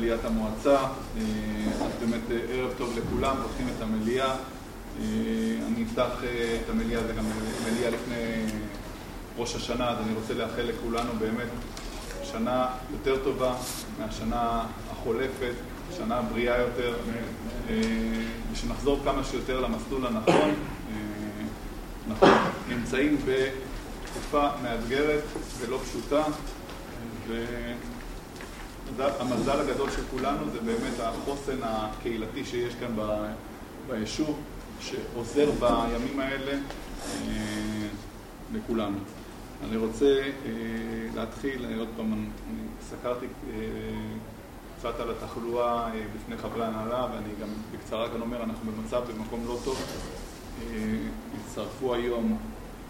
מליאת המועצה. אז באמת ערב טוב לכולם, פותחים את המליאה. אני אפתח את המליאה, זה גם מליאה לפני ראש השנה, אז אני רוצה לאחל לכולנו באמת שנה יותר טובה מהשנה החולפת, שנה בריאה יותר, ושנחזור כמה שיותר למסלול הנכון. אנחנו נמצאים בתקופה מאתגרת ולא פשוטה, והמזל הגדול של כולנו זה באמת החוסן הקהילתי שיש כאן ביישוב, שעוזר בימים האלה לכולנו. אני רוצה להתחיל, עוד פעם, אני סקרתי קצת על התחלואה בפני חברי הנהלה, ואני גם בקצרה כאן אומר, אנחנו במצב במקום לא טוב. הצטרפו היום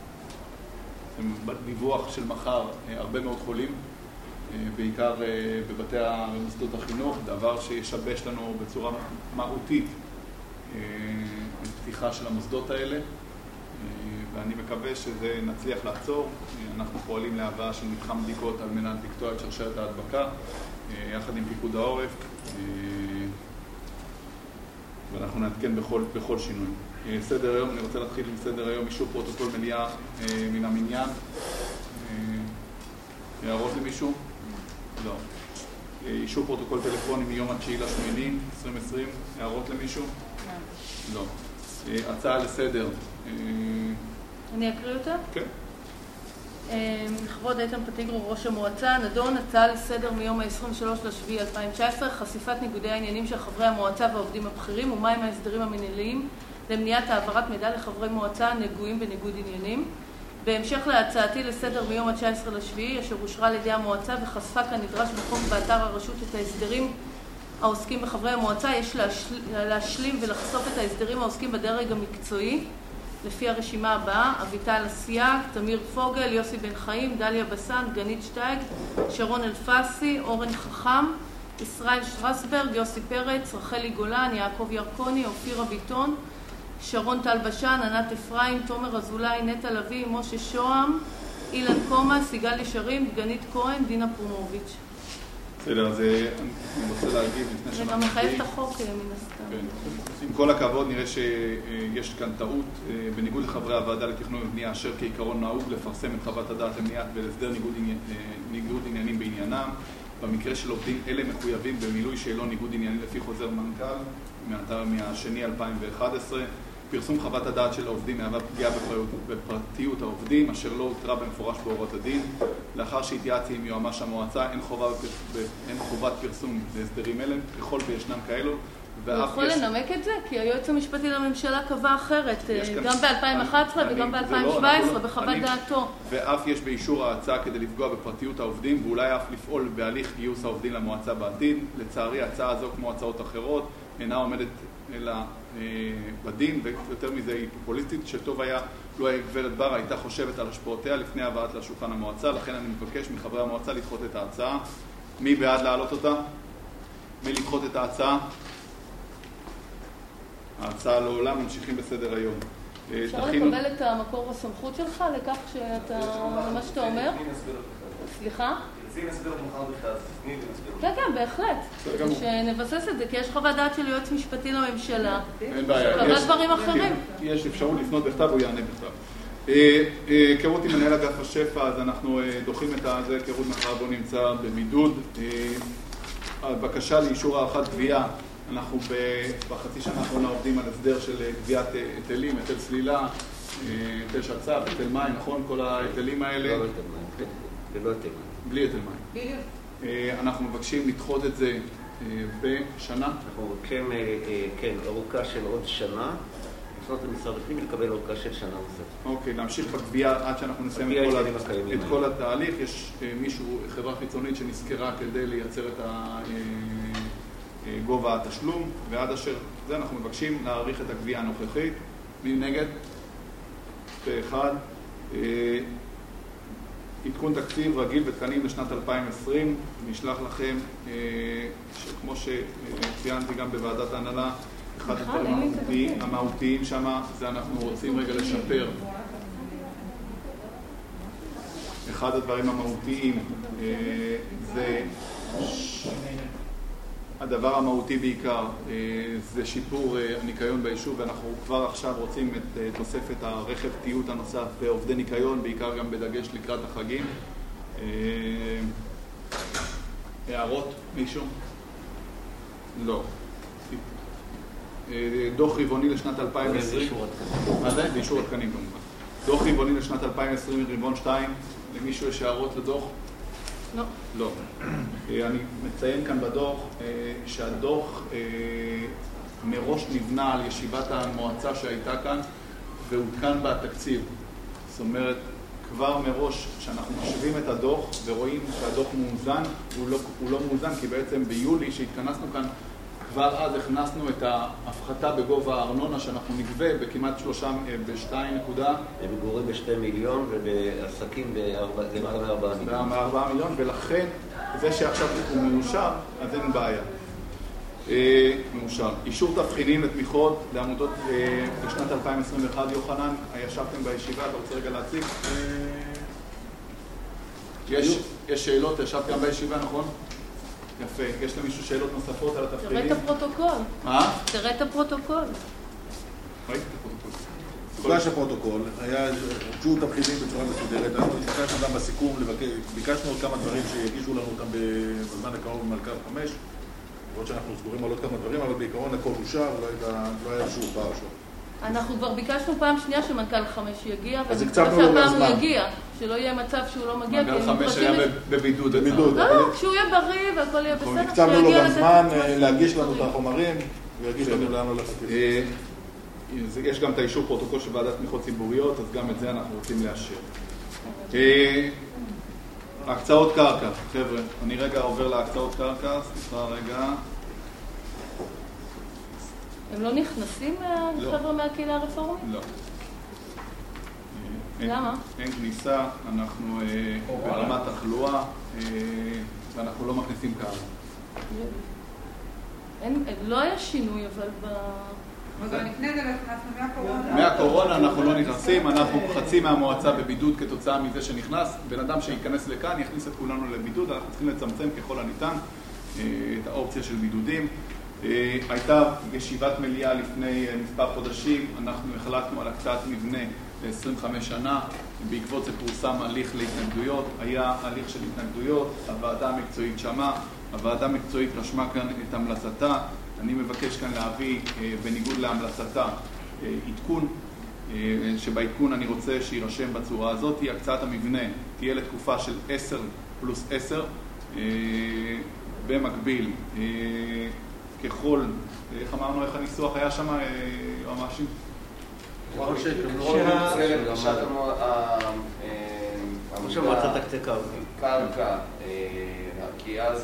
בדיווח של מחר הרבה מאוד חולים, בעיקר בבתי מוסדות החינוך, דבר שישבש לנו בצורה מהותית את פתיחה של המוסדות האלה, ואני מקווה שזה נצליח לעצור. אנחנו פועלים להבאה של מתחם בדיקות על מנת לקטוע את שרשרת ההדבקה, יחד עם פיקוד העורף, ואנחנו נעדכן בכל שינוי. סדר היום, אני רוצה להתחיל עם סדר היום, אישור פרוטוקול מליאה מן המניין. הערות למישהו? לא. אישור פרוטוקול טלפוני מיום 9/8/2020, הערות למישהו? לא. הצעה לסדר. אני אקריא אותה? כן. לכבוד איתן פטיגרו, ראש המועצה, נדון הצעה לסדר מיום ה-23/7/2019, חשיפת ניגודי העניינים של חברי המועצה והעובדים הבכירים, ומהם ההסדרים המנהליים למניעת העברת מידע לחברי מועצה נגועים בניגוד עניינים. בהמשך להצעתי לסדר מיום ה-19/7, אשר אושרה על ידי המועצה וחשפה כנדרש בחוק באתר הרשות את ההסדרים העוסקים בחברי המועצה, יש להשלים ולחשוף את ההסדרים העוסקים בדרג המקצועי, לפי הרשימה הבאה: אביטל אסייג, תמיר פוגל, יוסי בן חיים, דליה בסן, גנית שטייג, שרון אלפסי, אורן חכם, ישראל שטרסברג, יוסי פרץ, רחלי גולן, יעקב ירקוני, אופירה ביטון, שרון טל בשן, ענת אפרים, תומר אזולאי, נטע לוי, משה שוהם, אילן קומה, סיגל ישרים, דגנית כהן, דינה פרומוביץ'. בסדר, אז אני רוצה להגיד לפני זה גם מחייב את החוק מן הסתם. עם כל הכבוד, נראה שיש כאן טעות. בניגוד לחברי הוועדה לתכנון ובנייה, אשר כעיקרון נהוג לפרסם את חוות הדעת למניעת ולהסדר ניגוד עניינים בעניינם. במקרה של עובדים אלה מחויבים במילוי שאלון ניגוד עניינים לפי חוזר מנכ"ל מ-2011. פרסום חוות הדעת של העובדים מהווה פגיעה בפרטיות העובדים, אשר לא הותרה במפורש בהוראות הדין. לאחר שהתייעצתי עם יועמ"ש המועצה, אין חובת פרסום להסדרים אלה, ככל וישנם כאלו. הוא יכול לנמק את זה? כי היועץ המשפטי לממשלה קבע אחרת, גם ב-2011 וגם ב-2017, בחוות דעתו. ואף יש באישור ההצעה כדי לפגוע בפרטיות העובדים, ואולי אף לפעול בהליך גיוס העובדים למועצה בעתיד. לצערי, ההצעה הזו, כמו הצעות אחרות, אינה עומדת אלא בדין, ויותר מזה היא פופוליסטית, שטוב היה לו גברת בר הייתה חושבת על השפעותיה לפני הבאת לשולחן המועצה. לכן אני מבקש מחברי המועצה לדחות את ההצעה. מי בעד להעלות אותה? מי לדחות את ההצעה? ההצעה לעולה, ממשיכים בסדר היום. אפשר לקבל את המקור הסמכות שלך לכך שאתה, מה שאתה אומר? סליחה? כן, כן, בהחלט. שנבסס את זה, כי יש חוות דעת של יועץ משפטי לממשלה. אין בעיה. שקבע דברים אחרים. יש אפשרות לפנות בכתב, הוא יענה בכתב. היכרות עם מנהל אגף השפע, אז אנחנו דוחים את זה, היכרות מחר בו נמצא בבידוד. הבקשה לאישור הערכת גבייה, אנחנו בחצי שנה האחרונה עובדים על הסדר של גביית היטלים, היטל סלילה, היטל שצ"פ, היטל מים, נכון? כל ההיטלים האלה. לא היטל מים, ולא היטל מים. בלי היטל מים. אנחנו מבקשים לדחות את זה בשנה. אנחנו מבקשים, כן, ארוכה של עוד שנה, לפנות למשרד הפנים ולקבל ארוכה של שנה נוספת. אוקיי, להמשיך בגבייה עד שאנחנו נסיים את כל התהליך. יש מישהו, חברה חיצונית שנזכרה כדי לייצר את גובה התשלום, ועד אשר זה אנחנו מבקשים להאריך את הגבייה הנוכחית. מי נגד? פה אחד. עדכון תקציב רגיל ותקנים לשנת 2020. נשלח לכם, כמו שציינתי גם בוועדת ההנהלה, אחד הדברים המהותיים שם, זה אנחנו רוצים רגע לשפר. אחד הדברים המהותיים זה הדבר המהותי בעיקר זה שיפור הניקיון ביישוב, ואנחנו כבר עכשיו רוצים את תוספת הרכב תיעוד הנוסף בעובדי ניקיון, בעיקר גם בדגש לקראת החגים. הערות? מישהו? לא. דוח רבעוני לשנת 2020. מה זה? באישור התקנים כמובן. דוח רבעוני לשנת 2020, רבעון 2. למישהו יש הערות לדוח? לא. לא. אני מציין כאן בדוח שהדוח מראש נבנה על ישיבת המועצה שהייתה כאן והותקן בתקציב. זאת אומרת, כבר מראש שאנחנו משווים את הדוח ורואים שהדוח מאוזן, הוא לא מאוזן כי בעצם ביולי שהתכנסנו כאן כבר אז הכנסנו את ההפחתה בגובה הארנונה שאנחנו נגבה בכמעט 2 נקודה. במגורים ב2 מיליון ובעסקים ב4 מיליון, ולכן זה שעכשיו הוא מאושר, אז אין בעיה. מאושר. אישור תבחינים לתמיכות לעמותות בשנת 2021, יוחנן, ישבתם בישיבה, אתה רוצה רגע להציג? יש שאלות, ישבת גם בישיבה, נכון? יפה. יש למישהו שאלות נוספות על התבחינים? תראה את הפרוטוקול. מה? תראה את הפרוטוקול. ראיתי את הפרוטוקול. הוגש הפרוטוקול, היה הוגשו תבחינים בצורה מסודרת, אנחנו ביקשנו גם בסיכום, ביקשנו עוד כמה דברים שיגישו לנו אותם בזמן הקרוב במלכ"ר 5, למרות שאנחנו סגורים על עוד כמה דברים, אבל בעיקרון הכל אושר, לא היה שום פער שם. אנחנו כבר ביקשנו פעם שנייה שמנכ"ל 5 יגיע, אז הקצבנו לו והפעם הוא יגיע, שלא יהיה מצב שהוא לא מגיע. מנכ"ל 5 היה בבידוד. לא, כשהוא יהיה בריא והכל יהיה בסדר, הקצבנו לו גם זמן להגיש לנו את החומרים, ויגיש לנו לאן הולך הכסף. יש גם את האישור פרוטוקול של ועדת תמיכות ציבוריות, אז גם את זה אנחנו רוצים לאשר. הקצאות קרקע, חבר'ה, אני רגע עובר להקצאות קרקע, סליחה רגע. הם לא נכנסים חבר'ה מהקהילה הרפורמית? לא. למה? אין כניסה, אנחנו ברמת תחלואה, ואנחנו לא מכניסים קהל. לא היה שינוי, אבל לפני זה נכנסנו מהקורונה. מהקורונה אנחנו לא נכנסים, אנחנו חצי מהמועצה בבידוד כתוצאה מזה שנכנס. בן אדם שייכנס לכאן יכניס את כולנו לבידוד, אנחנו צריכים לצמצם ככל הניתן את האופציה של בידודים. הייתה ישיבת מליאה לפני מספר חודשים, אנחנו החלטנו על הקצאת מבנה ל-25 שנה, בעקבות זה פורסם הליך להתנגדויות, היה הליך של התנגדויות, הוועדה המקצועית שמעה, הוועדה המקצועית רשמה כאן את המלצתה, אני מבקש כאן להביא בניגוד להמלצתה עדכון, שבעדכון אני רוצה שירשם בצורה הזאת, הקצאת המבנה תהיה לתקופה של 10 פלוס 10, במקביל, ככל, איך אמרנו, איך הניסוח היה שם, יועמ"שים? ככל שהמועצה תקצה קרקע, כי אז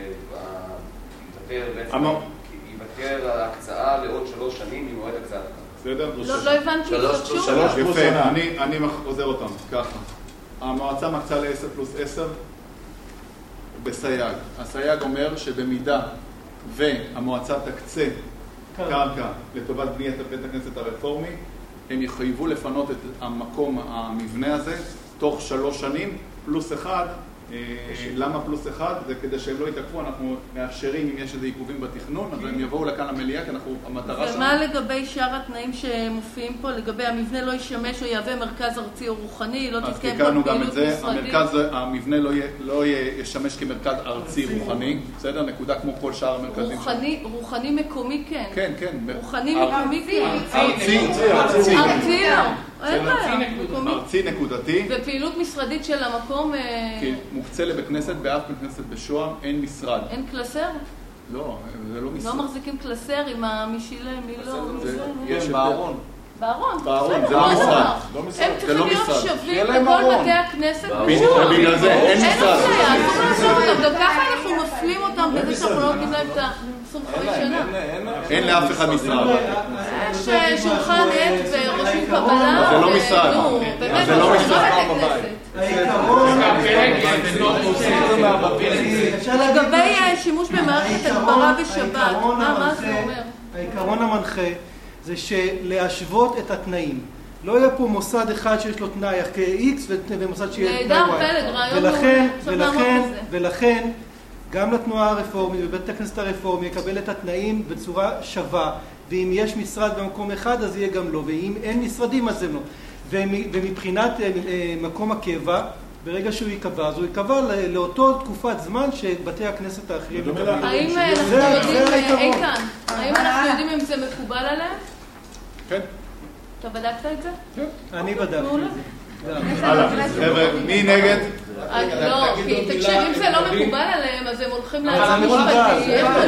יוותר ההקצאה לעוד 3 שנים ממועד הקצאת הקרקע. בסדר? לא הבנתי, 3 יפה, אני עוזר אותם, ככה. המועצה מקצה ל-10 פלוס 10 בסייג. הסייג אומר שבמידה והמועצה תקצה קרקע לטובת בניית בית הכנסת הרפורמי, הם יחייבו לפנות את המקום, המבנה הזה, תוך 3 שנים, פלוס 1. למה פלוס 1? זה כדי שהם לא יתעכבו, אנחנו מאפשרים אם יש איזה עיכובים בתכנון, אז הם יבואו לכאן למליאה, כי המטרה שלנו... ומה לגבי שאר התנאים שמופיעים פה, לגבי המבנה לא ישמש או יהווה מרכז ארצי או רוחני, לא תתקיים פה פעילות משרדית? המבנה לא ישמש כמרכז ארצי רוחני, בסדר? נקודה כמו כל שאר המרכזים. רוחני מקומי כן. כן, כן. רוחני מקומי כן. ארצי לא. ארצי נקודתי. ופעילות משרדית של המקום... מוקצה לבית כנסת, באף בית כנסת בשוהם אין משרד. אין קלסר? לא, זה לא משרד. לא מחזיקים קלסר עם המשילה, מי לא... יש בארון. בארון? בארון, זה לא משרד. הם צריכים להיות שווים בכל בתי הכנסת. בגלל זה אין משרד. גם ככה אנחנו מפלים אותם בזה שאנחנו לא נותנים להם את ה-25 שנה. אין לאף אחד משרד. יש שולחן עט ורושמים קבלה. זה לא משרד. זה לא משרד. לגבי שימוש במערכת הגברה בשבת, מה זה אומר? העיקרון המנחה זה שלהשוות את התנאים. לא יהיה פה מוסד אחד שיש לו תנאי כ-X ומוסד שיהיה תנאי Y. נהדר, פלג, רעיון מעולה. ולכן גם לתנועה הרפורמית ובית הכנסת הרפורמי יקבל את התנאים בצורה שווה, ואם יש משרד במקום אחד אז יהיה גם לא, ואם אין משרדים אז הם לא. ומבחינת מקום הקבע, ברגע שהוא יקבע, אז הוא יקבע לאותו תקופת זמן שבתי הכנסת האחרים מקבלים. האם אנחנו יודעים, איתן, האם אנחנו יודעים אם זה מקובל עליהם? כן. אתה בדקת את זה? כן. אני בדקתי את זה. חבר'ה, מי נגד? לא, כי תקשיב, אם זה לא מקובל עליהם, אז הם הולכים זה מקובל.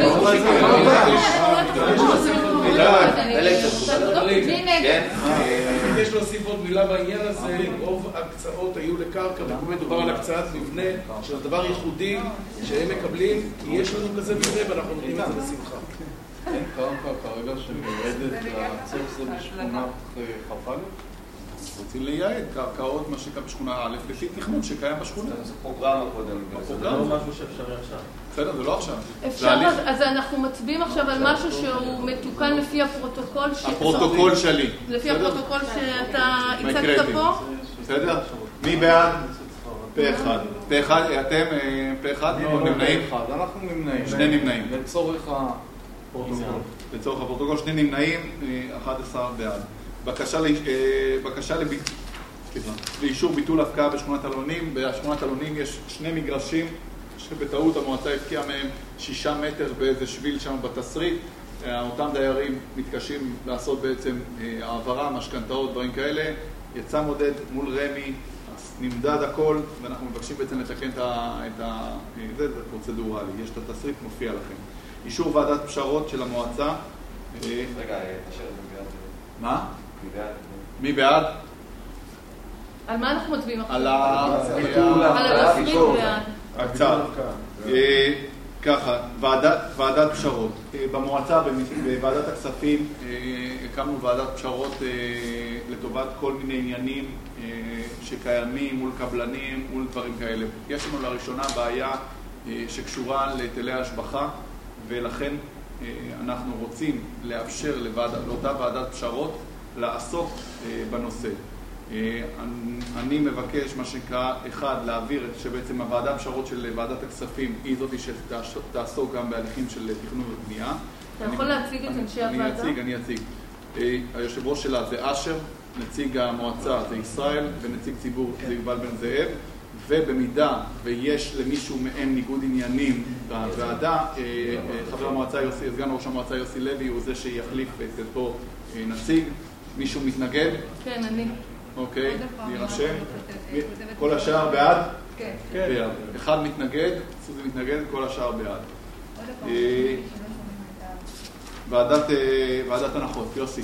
מי נגד? יש להוסיף עוד מילה בעניין הזה, רוב ההקצאות היו לקרקע, מדובר על הקצאת מבנה, שזה דבר ייחודי שהם מקבלים, כי יש לנו כזה מבנה ואנחנו נותנים את זה בשמחה. אין קרקע כרגע שמיועדת לעצור זה בשכונת חפ"ל? רוצים לייעד קרקעות, מה שקרה בשכונה א', לפי תכנון שקיים בשכונה. זה פרוגרמה קודם. זה לא משהו שאפשר עכשיו. בסדר, זה לא עכשיו. אפשר, אז אנחנו מצביעים עכשיו על משהו שהוא מתוקן לפי הפרוטוקול הפרוטוקול שלי. לפי הפרוטוקול שאתה הצגת פה. בסדר? מי בעד? פה אחד. פה אחד, אתם פה אחד? לא, נמנעים? אנחנו נמנעים. שני נמנעים. לצורך הפרוטוקול. לצורך הפרוטוקול, שני נמנעים, 11 בעד. בקשה לאישור ביטול הפקעה בשכונת אלונים. בשכונת אלונים יש 2 מגרשים שבטעות המועצה הפקיעה מהם 6 מטר באיזה שביל שם בתסריט. אותם דיירים מתקשים לעשות בעצם העברה, משכנתאות, דברים כאלה. יצא מודד מול רמי, נמדד הכל, ואנחנו מבקשים בעצם לתקן זה פרוצדורלי. יש את התסריט, מופיע לכם. אישור ועדת פשרות של המועצה. רגע, תשאר את זה ביד. מה? מי בעד? על מה אנחנו מצביעים עכשיו? על התסריט בעד. הקצאה. ככה, ועדת פשרות. במועצה, בוועדת הכספים, הקמנו ועדת פשרות לטובת כל מיני עניינים שקיימים מול קבלנים, מול דברים כאלה. יש לנו לראשונה בעיה שקשורה להיטלי השבחה, ולכן אנחנו רוצים לאפשר לאותה ועדת פשרות לעסוק בנושא. אני מבקש, מה שנקרא, להעביר שבעצם הוועדה פשרות של ועדת הכספים היא זאת שתעסוק גם בהליכים של תכנון ובנייה. אתה יכול להציג את אנשי הוועדה? אני אציג. היושב ראש שלה זה אשר, נציג המועצה זה ישראל, ונציג ציבור זה יובל בן זאב, ובמידה ויש למישהו מהם ניגוד עניינים בוועדה, חבר המועצה סגן ראש המועצה יוסי לוי הוא זה שיחליף את אותו נציג. מישהו מתנגד? כן, אני. אוקיי, להירשם. כל השאר בעד? כן. בעד. אחד מתנגד, סוזי מתנגד, כל השאר בעד. ועדת הנחות, יוסי.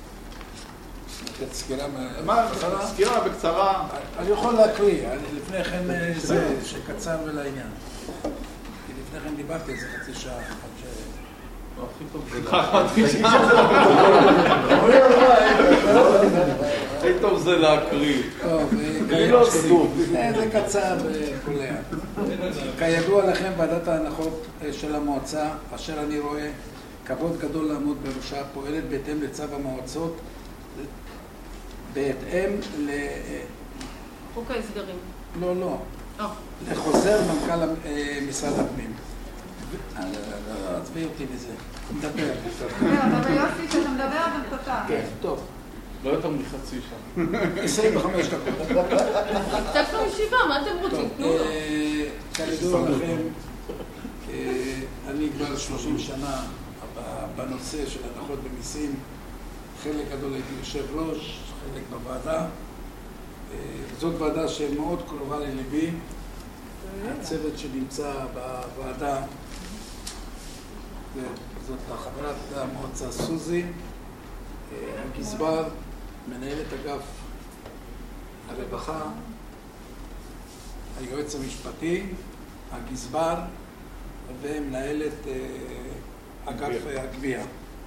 סקירה בקצרה. אני יכול להקריא, לפני כן זה שקצר ולעניין. כי לפני כן דיברתי על זה חצי שעה. הכי טוב זה להקריא. זה קצר וקולע. כידוע לכם, ועדת ההנחות של המועצה, אשר אני רואה כבוד גדול לעמוד בראשה, פועלת בהתאם לצו המועצות, בהתאם חוק ההסדרים. לא. לחוזר מנכ"ל משרד הפנים. עזבי אותי לזה. נדבר. אבל יוסי, כשאתה מדבר, אתה תותח. כן, טוב. לא יותר מחצי שעה. 25 דקות. תקנו ישיבה, מה אתם רוצים? כידוע לכם, אני כבר 30 שנה בנושא של הנחות במיסים. חלק גדול הייתי יושב ראש, חלק בוועדה. זאת ועדה שמאוד קרובה לליבי. הצוות שנמצא בוועדה, זאת חברת המועצה סוזי, הגזבר, מנהלת אגף הרווחה, היועץ המשפטי, הגזבר ומנהלת אגף הגבייה.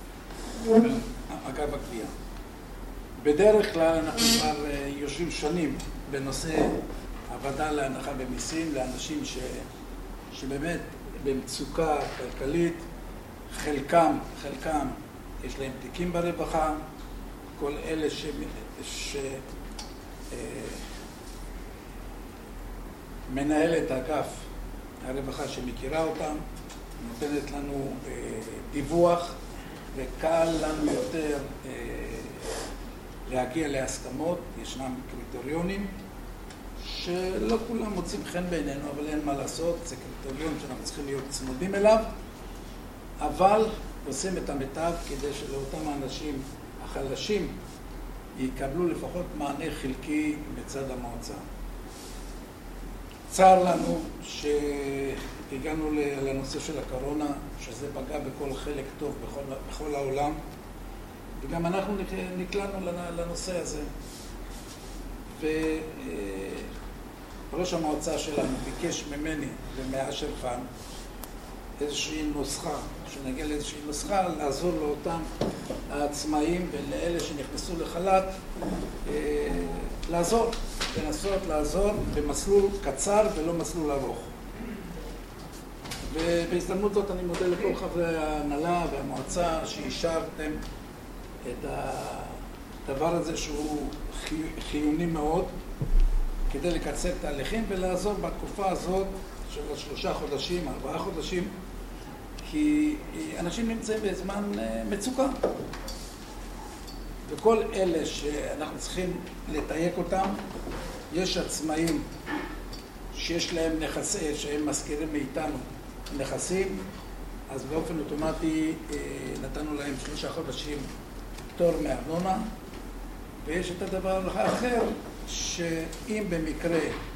אגף הגבייה. בדרך כלל אנחנו כבר יושבים שנים בנושא הוועדה להנחה במיסים לאנשים שבאמת במצוקה כלכלית, חלקם יש להם תיקים ברווחה, כל אלה שמנהלת האגף הרווחה שמכירה אותם, נותנת לנו דיווח, וקל לנו יותר להגיע להסכמות. ישנם קריטריונים שלא כולם מוצאים חן בעינינו, אבל אין מה לעשות, זה קריטריון שאנחנו צריכים להיות צמודים אליו, אבל עושים את המיטב כדי שלאותם האנשים החלשים יקבלו לפחות מענה חלקי מצד המועצה. צר לנו שהגענו לנושא של הקורונה, שזה פגע בכל חלק טוב בכל העולם, וגם אנחנו נקלענו לנושא הזה. וראש המועצה שלנו ביקש ממני ומאשר פן איזושהי נוסחה, שנגיע לאיזושהי נוסחה, לעזור לאותם העצמאים ולאלה שנכנסו לחל"ת, לנסות לעזור במסלול קצר ולא מסלול ארוך. ובהזדמנות זאת אני מודה לכל חברי ההנהלה והמועצה שאישרתם את הדבר הזה שהוא חיוני מאוד כדי לקצר תהליכים ולעזור בתקופה הזאת של 3 חודשים, 4 חודשים, כי אנשים נמצאים בזמן מצוקה. וכל אלה שאנחנו צריכים לתייק אותם, יש עצמאים שיש להם נכסים, שהם מזכירים מאיתנו נכסים, אז באופן אוטומטי נתנו להם 3 חודשים פטור מארנונה, ויש את הדבר האחר, שאם במקרה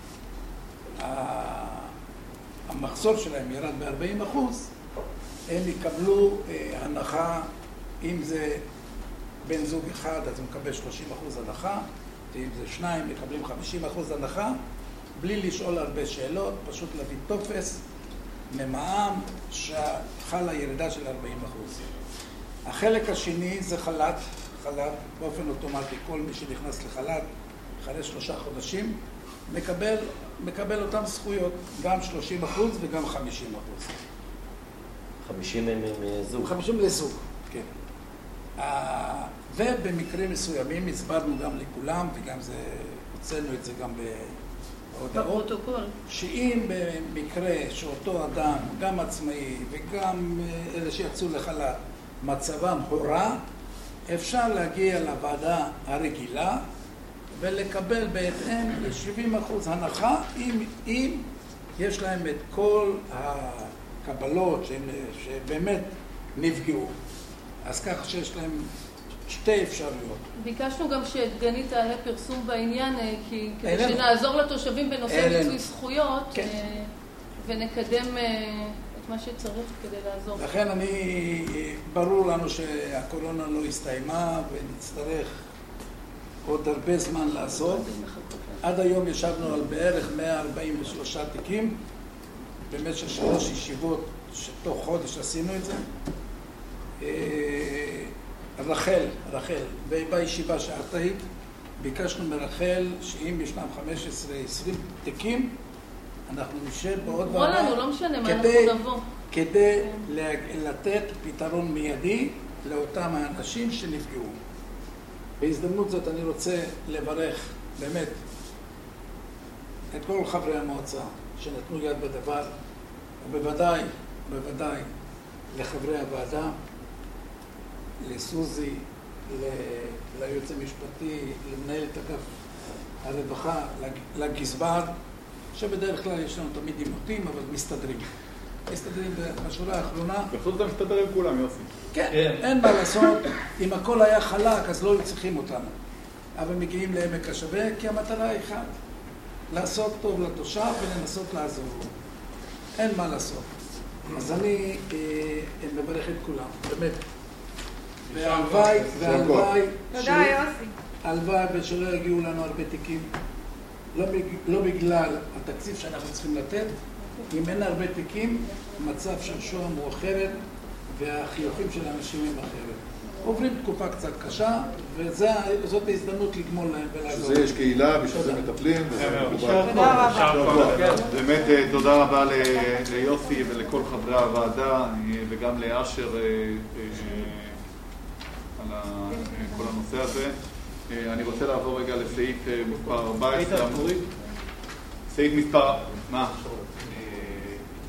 המחזור שלהם ירד ב-40%, הם יקבלו הנחה, אם זה בן זוג אחד, אז הוא מקבל 30% הנחה, ואם זה 2, מקבלים 50% הנחה, בלי לשאול הרבה שאלות, פשוט להביא טופס ממע"מ שחלה ירידה של 40%. החלק השני זה חל"ת, באופן אוטומטי, כל מי שנכנס לחל"ת אחרי 3 חודשים מקבל אותם זכויות, גם 30% וגם 50%. 50 הם זוג. 50 לזוג, כן. ובמקרים מסוימים הסברנו גם לכולם, וגם זה, הוצאנו את זה גם בהודעות, שאם במקרה שאותו אדם, גם עצמאי וגם אלה שיצאו לחל"ת, מצבם הורע, אפשר להגיע לוועדה הרגילה ולקבל בהתאם ל-70% הנחה, אם יש להם את כל הקבלות שבאמת נפגעו. אז כך שיש להם 2 אפשרויות. ביקשנו גם שדגנית תעלה פרסום בעניין, כדי שנעזור לתושבים בנושא מיצוי זכויות, ונקדם את מה שצריך כדי לעזור. לכן ברור לנו שהקורונה לא הסתיימה, ונצטרך עוד הרבה זמן לעזור. עד היום ישבנו על בערך 143 תיקים, במשך 3 ישיבות שתוך חודש עשינו את זה. רחל, ובישיבה שאת היית, ביקשנו מרחל שאם ישנם 15-20 תיקים, אנחנו נשב בעוד ועדה כדי לתת פתרון מיידי לאותם האנשים שנפגעו. בהזדמנות זאת אני רוצה לברך באמת את כל חברי המועצה שנתנו יד בדבר, ובוודאי לחברי הוועדה, לסוזי, ליועץ המשפטי, למנהלת אגף הרווחה, לגזבר, שבדרך כלל יש לנו תמיד עימותים, אבל מסתדרים בשורה האחרונה. בחוץ אתה מסתדר עם כולם, יוסי. כן, אין מה לעשות. אם הכל היה חלק, אז לא היו צריכים אותנו. אבל מגיעים לעמק השווה, כי המטרה היא אחת, לעשות טוב לתושב ולנסות לעזור. אין מה לעשות. אז אני מברך את כולם, באמת. והלוואי, ושלא יגיעו לנו הרבה תיקים, לא בגלל התקציב שאנחנו צריכים לתת, אם אין הרבה תיקים, המצב של שוהם הוא אחרת, והחיוכים של האנשים הם אחרת. עוברים תקופה קצת קשה, וזאת ההזדמנות לגמול להם ולעזור. בשביל זה יש קהילה, בשביל זה מטפלים. תודה רבה. באמת תודה רבה ליוסי ולכל חברי הוועדה, וגם לאשר על כל הנושא הזה. אני רוצה לעבור רגע לסעיף מספר 14. סעיף מספר... מה?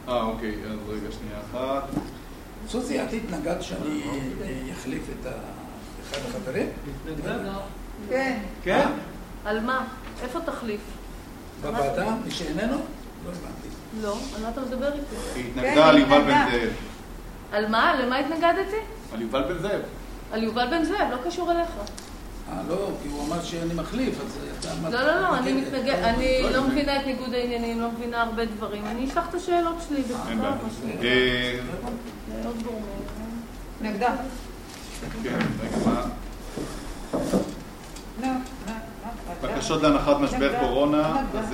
אוקיי, אז רגע, שנייה אחת. סוזי, את התנגד שאני אחליף את אחד החברים? כן. כן? על מה? איפה תחליף? בוועדה? מי שאיננו? לא הבנתי. לא, על מה אתה מדבר איתי? היא התנגדה על יובל בן זאב. על מה? למה התנגדתי? על יובל בן זאב. על יובל בן זאב, לא קשור אליך. לא, כי הוא אמר שאני מחליף, אז אתה אמרת... לא, אני לא מבינה את ניגוד העניינים, לא מבינה הרבה דברים. אני אשלח את השאלות שלי בכתב. עוד גורמים. נגדה. כן, רגע, מה? בקשות להנחת משבר קורונה, אז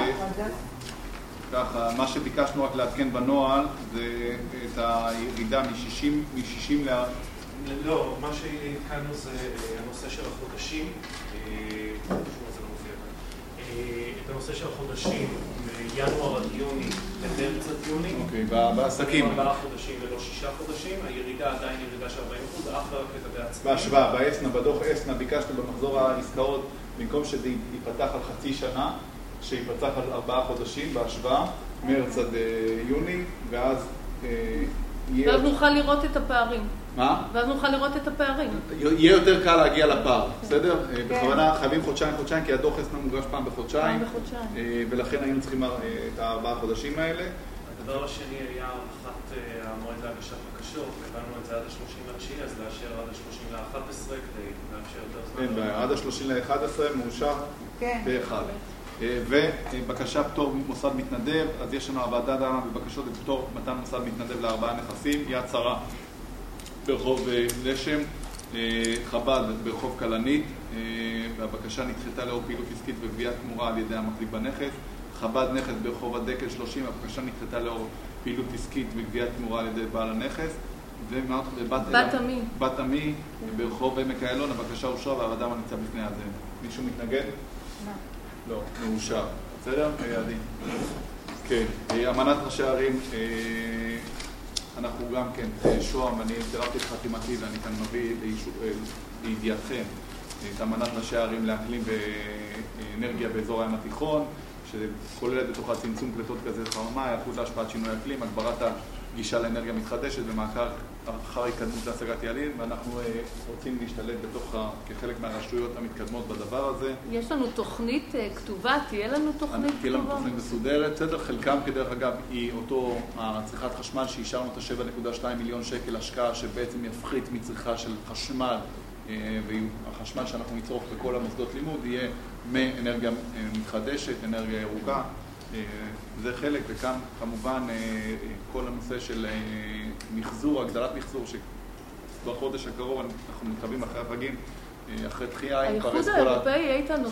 ככה, מה שביקשנו רק לעדכן בנוהל זה את הירידה מ-60 לא, מה שהתקנו זה הנושא של החודשים, את הנושא של החודשים מינואר עד יוני למרץ עד יוני. אוקיי, בעסקים. 4 חודשים ולא 6 חודשים, הירידה עדיין ירידה של 40%, אך ורק לגבי עצמאים. בהשוואה, בדוח אסנה ביקשנו במחזור העסקאות, במקום שזה ייפתח על חצי שנה, שיפתח על 4 חודשים בהשוואה, מרץ עד יוני, ואז ואז נוכל לראות את הפערים. מה? ואז נוכל לראות את הפערים. יהיה יותר קל להגיע לפער, בסדר? בכוונה חייבים חודשיים, כי הדוח אסנה מוגש פעם בחודשיים. ולכן היינו צריכים את 4 חודשים האלה. הדבר השני היה הארכת המועד להגשת בקשות, הבנו את זה עד ה-30/9, אז לאשר עד ה-30/11 כדי לאפשר יותר זמן. אין בעיה, עד ה-30/11 מאושר באחד. ובקשה פטור מוסד מתנדב, אז יש לנו הוועדה דנה בבקשות לפטור מתן מוסד מתנדב ל4 נכסים, יד שרה ברחוב לשם, חב"ד ברחוב כלנית, והבקשה נדחתה לאור פעילות עסקית וגביית תמורה על ידי המחזיק בנכס. חב"ד נכס ברחוב הדקל 30, הבקשה נדחתה לאור פעילות עסקית וגביית תמורה על ידי בעל הנכס. בת עמי ברחוב עמק איילון, הבקשה אושרה והוועדה ממליצה בפני הזה. מישהו מתנגד? לא, מאושר. בסדר? יעדים. כן, אמנת ראשי הערים, אנחנו גם כן, שוהם, אני צירפתי את חתימתי ואני כאן מביא לידיעתכם את אמנת ראשי הערים לאקלים ואנרגיה באזור הים התיכון, שכוללת בתוכה צמצום פליטות גזי חממה, היערכות להשפעת שינוי אקלים, הגברת הגישה לאנרגיה מתחדשת ומעקב אחר התקדמות להשגת יעדים, ואנחנו רוצים להשתלט כחלק מהרשויות המתקדמות בדבר הזה. יש לנו תוכנית כתובה, תהיה לנו תוכנית כתובה? תהיה לנו תוכנית מסודרת, בסדר, חלקם כדרך אגב היא אותו צריכת חשמל שאישרנו את ה7.2 מיליון שקל השקעה שבעצם יפחית מצריכה של חשמל, והחשמל שאנחנו נצרוך בכל המוסדות לימוד יהיה מאנרגיה מתחדשת, אנרגיה ירוקה. זה חלק, וכאן כמובן כל הנושא של מחזור, הגדלת מחזור, שבחודש הקרוב אנחנו מתקרבים אחרי הפגים, אחרי דחייה. האיחוד האירופאי איתן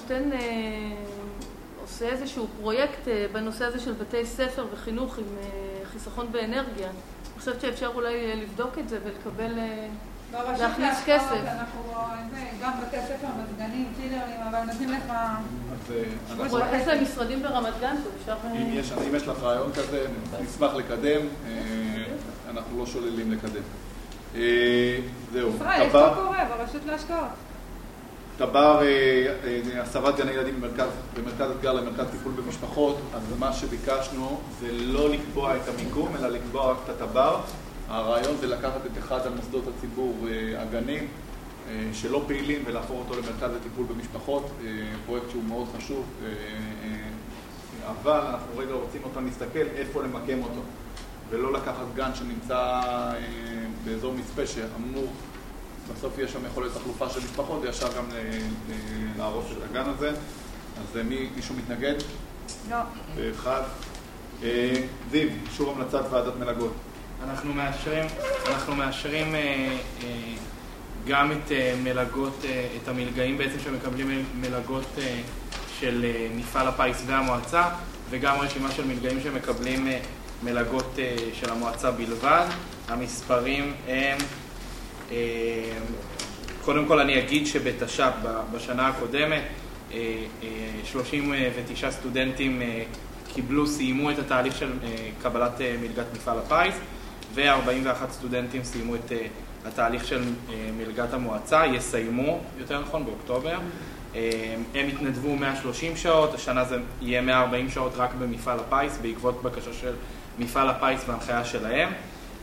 עושה איזשהו פרויקט בנושא הזה של בתי ספר וחינוך עם חיסכון באנרגיה. אני חושבת שאפשר אולי לבדוק את זה ולקבל, להכניס כסף. גם בתי ספר, מזגנים, צ'ילרים, אבל נותנים לך... יש להם משרדים ברמת גן, אפשר... אם יש לך רעיון כזה, נשמח לקדם, אנחנו לא שוללים לקדם. זהו. ישראל, יש פה קורה ברשות להשקעות. דבר הסבת גני ילדים במרכז אתגר למרכז טיפול במשפחות, אז מה שביקשנו זה לא לקבוע את המיקום, אלא לקבוע רק את הטבר. הרעיון זה לקחת את אחד המוסדות הציבור, הגנים, שלא פעילים, ולהפוך אותו למרכז לטיפול במשפחות, פרויקט שהוא מאוד חשוב, אבל אנחנו רגע רוצים אותם להסתכל איפה למקם אותו, ולא לקחת גן שנמצא באזור מצפה שאמור, בסוף יש שם יכולת תחלופה של משפחות, וישר גם להרוס את הגן הזה. אז מישהו מתנגד? לא. אחד. זיו, אישור המלצת ועדת מלגות. אנחנו מאשרים גם את מלגות, את המלגאים בעצם שמקבלים מלגות של מפעל הפיס והמועצה, וגם רשימה של מלגאים שמקבלים מלגות של המועצה בלבד. המספרים הם, קודם כל אני אגיד שבתש"פ בשנה הקודמת 39 סטודנטים סיימו את התהליך של קבלת מלגת מפעל הפיס, ו41 סטודנטים סיימו את התהליך של מלגת המועצה, יסיימו, יותר נכון, באוקטובר. הם התנדבו 130 שעות, השנה זה יהיה 140 שעות רק במפעל הפיס, בעקבות בקשה של מפעל הפיס והנחיה שלהם.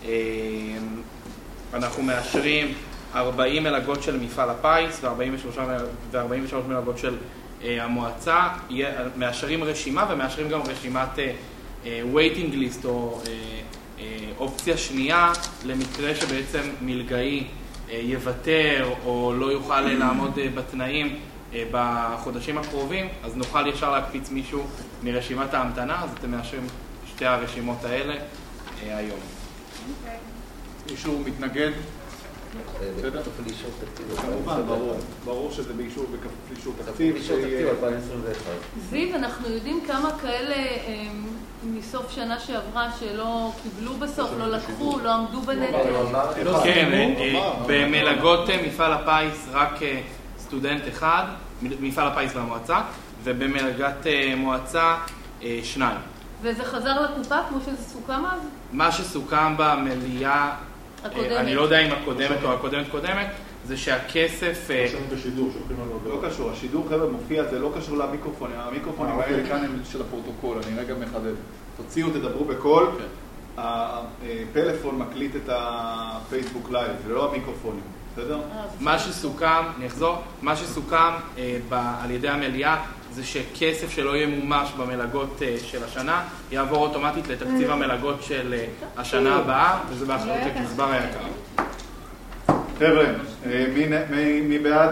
אנחנו מאשרים 40 מלגות של מפעל הפיס ו-43 מלגות של המועצה. מאשרים רשימה ומאשרים גם רשימת waiting list או אופציה שנייה למקרה שבעצם מלגאי יוותר או לא יוכל לעמוד בתנאים בחודשים הקרובים, אז נוכל ישר להקפיץ מישהו מרשימת ההמתנה, אז אתם מאשרים שתי הרשימות האלה היום. מישהו מתנגד? בסדר? כמובן, ברור שזה באישור בכפוף לאישור תקציב. אישור תקציב 2021. זיו, אנחנו יודעים כמה כאלה מסוף שנה שעברה שלא קיבלו בסוף, לא לקחו, לא עמדו בנטל? כן, במלגות מפעל הפיס רק סטודנט אחד, מפעל הפיס והמועצה, ובמלגת מועצה 2. וזה חזר לקופה כמו שזה סוכם אז? מה שסוכם במליאה, אני לא יודע אם הקודמת או הקודמת קודמת, זה שהכסף... לא קשור, השידור חבר'ה מופיע, זה לא קשור למיקרופונים, המיקרופונים האלה כאן הם של הפרוטוקול, אני רגע מחדד. תוציאו, תדברו בקול, הפלאפון מקליט את הפייסבוק לייב, זה לא המיקרופונים, בסדר? מה שסוכם, אני אחזור, מה שסוכם על ידי המליאה זה שכסף שלא יהיה מומש במלגות של השנה יעבור אוטומטית לתקציב המלגות של השנה הבאה, וזה באחריות הגזבר היקר. חבר'ה, מי בעד?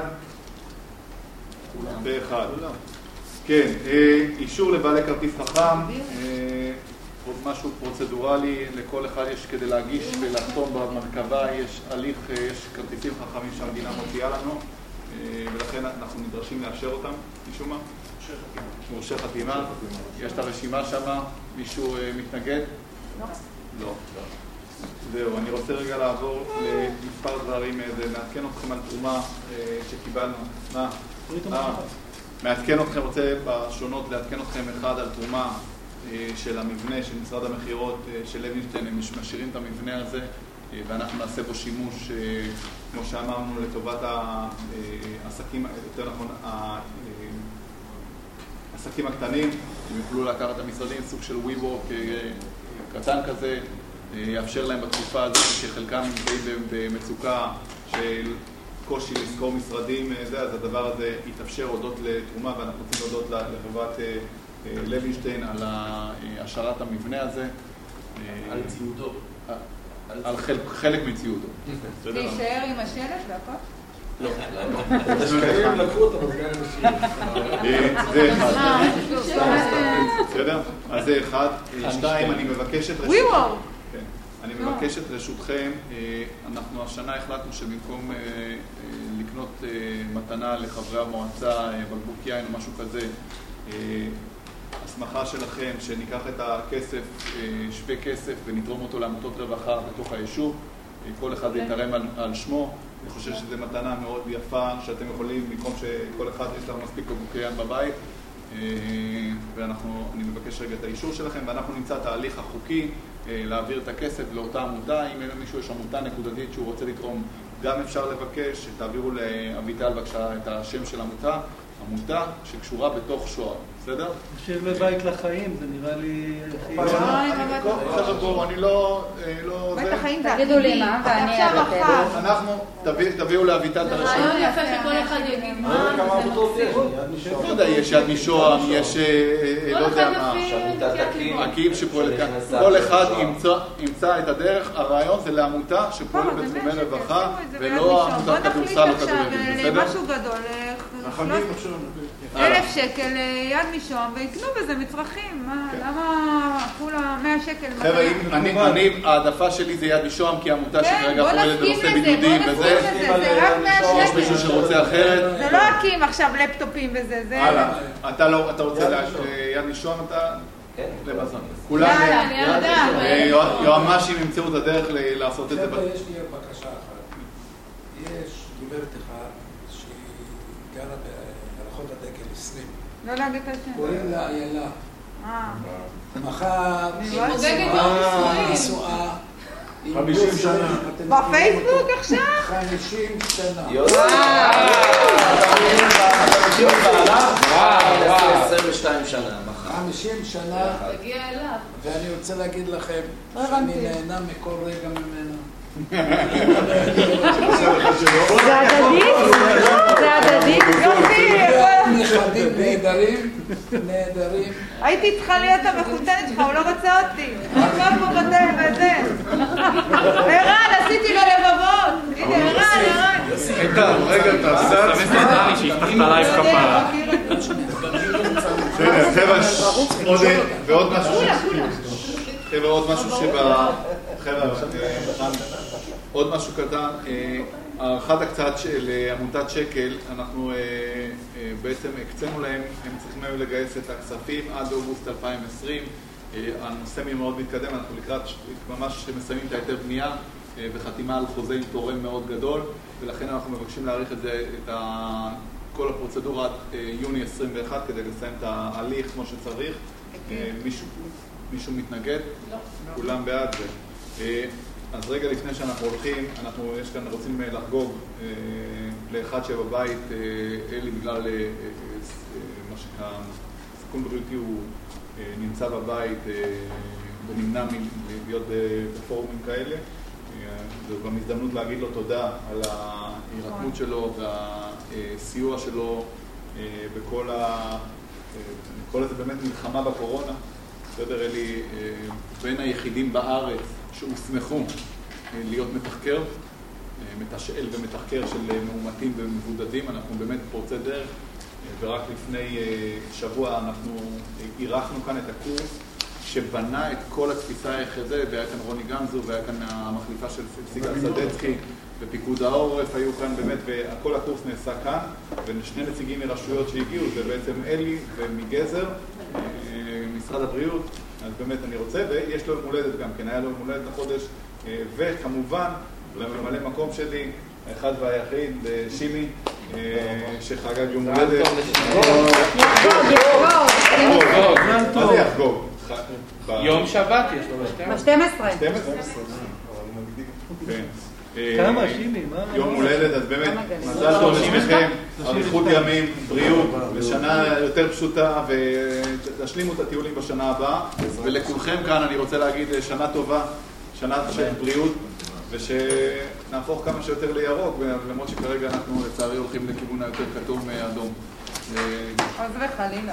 באחד. כן, אישור לבעלי כרטיס חכם, עוד משהו פרוצדורלי, לכל אחד יש כדי להגיש ולחתום במרכבה, יש הליך, יש כרטיסים חכמים שהמדינה מוציאה לנו, ולכן אנחנו נדרשים לאשר אותם, משום מה? מורשה חתימה. יש את הרשימה שם, מישהו מתנגד? לא. זהו, אני רוצה רגע לעבור למספר דברים, מעדכן אתכם על תרומה שקיבלנו. מעדכן אתכם, רוצה בשונות לעדכן אתכם אחד על תרומה של המבנה של משרד המחירות של לוינשטיין, הם משאירים את המבנה הזה ואנחנו נעשה בו שימוש, כמו שאמרנו, לטובת העסקים, יותר נכון, העסקים הקטנים, הם יוכלו לקחת את המשרדים, סוג של WeWork קטן כזה, יאפשר להם בתקופה הזאת שחלקם נמצאים במצוקה של קושי לזכור משרדים, אז הדבר הזה יתאפשר הודות לתרומה, ואנחנו רוצים להודות לחברת לוינשטיין על השארת המבנה הזה. על ציודו. על חלק מציודו. להישאר עם השלט והכל? לא. הם לקחו אותו בסגן הנשיאים. זה אחד. בסדר? אז זה אחד. שתיים, אני מבקשת רשותכם, אנחנו השנה החלטנו שבמקום לקנות מתנה לחברי המועצה, בקבוק יין או משהו כזה, הסמכה שלכם שניקח את הכסף, שווה כסף, ונתרום אותו לעמותות רווחה בתוך היישוב, כל אחד יתרם על שמו. אני חושב שזו מתנה מאוד יפה שאתם יכולים, במקום שכל אחד יש לנו מספיק בקבוקי יין בבית, ואני מבקש רגע את האישור שלכם, ואנחנו נמצא תהליך החוקי להעביר את הכסף לאותה עמותה. אם אין למישהו יש עמותה נקודתית שהוא רוצה לתרום, גם אפשר לבקש, תעבירו לאביטל בבקשה את השם של עמותה שקשורה בתוך שואה, בסדר? חושב לבית לחיים, זה נראה לי... אני לא... בית החיים זה תגידו לי מה, ואני אבטל. אנחנו, תביאו לאביטל את הרשימה. רעיון יפה שכל אחד יגיד מה זה לא יודע, יש יד משוהם, יש לא יודע מה, הקים שפועל כאן. כל אחד ימצא את הדרך, הרעיון זה לעמותה שפועל בתחומי רווחה, ולא עמותת כדורסל או כדורגל, בסדר? משהו גדול, 1,000 שקל יד משוהם ויקנו בזה מצרכים, למה כולה 100 שקל? חבר'ה, העדפה שלי זה יד משוהם כי העמותה שכרגע פועלת בנושא בידודים וזה, זה רק 100 שקל. יש מישהו שרוצה אחרת? זה לא הקים עכשיו לפטופים וזה, זה... אתה רוצה יד משוהם אתה? כן. למזון. כולם, יועמ"שים ימצאו את הדרך לעשות את זה. חבר'ה, יש לי בקשה אחת. יש גברת אחת שהיא גרה בהלכות הדקל 20. לא להגיד את השם. קוראים לה איילה. מחר, היא מוגגת באור מסוים. נשואה, 50 שנה. בפייסבוק עכשיו? 50 שנה. וואו. 22 שנה. 50 שנה. תגיע אליו. ואני רוצה להגיד לכם שאני נהנה מכל רגע ממנו. זה הדדי? זה הדדי? יופי! נכדים נהדרים. הייתי צריכה להיות המחותנת שלך, הוא לא רוצה אותי. עכשיו פה בזה. ערן, עשיתי לו לבבות. הנה, ערן. איתן, רגע, תעשה סמס שיפתח את הלייב כפרה. חבר'ה, ועוד משהו חבר'ה, עוד משהו קטן, הערכת הקצאת של עמותת שקל, אנחנו בעצם הקצינו להם, הם צריכים היום לגייס את הכספים עד אוגוסט 2020, הנושא מאוד מתקדם, אנחנו לקראת ממש מסיימים את היתר בנייה וחתימה על חוזה עם תורם מאוד גדול, ולכן אנחנו מבקשים להאריך את זה, כל הפרוצדורה יוני 21 כדי לסיים את ההליך כמו שצריך. מישהו מתנגד? לא. כולם בעד זה. אז רגע לפני שאנחנו הולכים, יש כאן רוצים לחגוג לאחד שבבית, אלי בגלל מה שנקרא סיכון בריאותי, הוא נמצא בבית ונמנע מלהיות בפורומים כאלה. זו גם הזדמנות להגיד לו תודה על ההירתמות שלו והסיוע שלו בכל איזה באמת מלחמה בקורונה. בסדר, אלי בין היחידים בארץ שהוסמכו להיות מתחקר, מתשאל ומתחקר של מאומתים ומבודדים. אנחנו באמת פורצי דרך, ורק לפני שבוע אנחנו אירחנו כאן את הקורס שבנה את כל התפיסה איך זה, והיה כאן רוני גמזו, והיה כאן המחליפה של סיגל סדצקי, ופיקוד העורף היו כאן באמת, וכל הקורס נעשה כאן, ושני נציגים מרשויות שהגיעו, זה בעצם אלי ומגזר, משרד הבריאות. אז באמת אני רוצה, ויש לו יום הולדת גם כן, היה לו יום הולדת החודש, וכמובן, לממלא מקום שלי, האחד והיחיד, שימי, שחגג יום הולדת. מה זה יחגוג? יום שבת יש לו ב-12. כמה, שימי? יום הולדת, אז באמת, מזל טוב לשניכם, אריכות ימים, בריאות, ושנה יותר פשוטה, ותשלימו את הטיולים בשנה הבאה. ולכולכם כאן אני רוצה להגיד שנה טובה, שנה של בריאות, ושנהפוך כמה שיותר לירוק, למרות שכרגע אנחנו לצערי הולכים לכיוון היותר כתום אדום. אז וחלילה.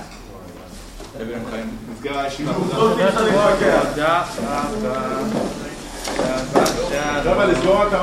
נסגר הישיבה. תודה רבה. לסגור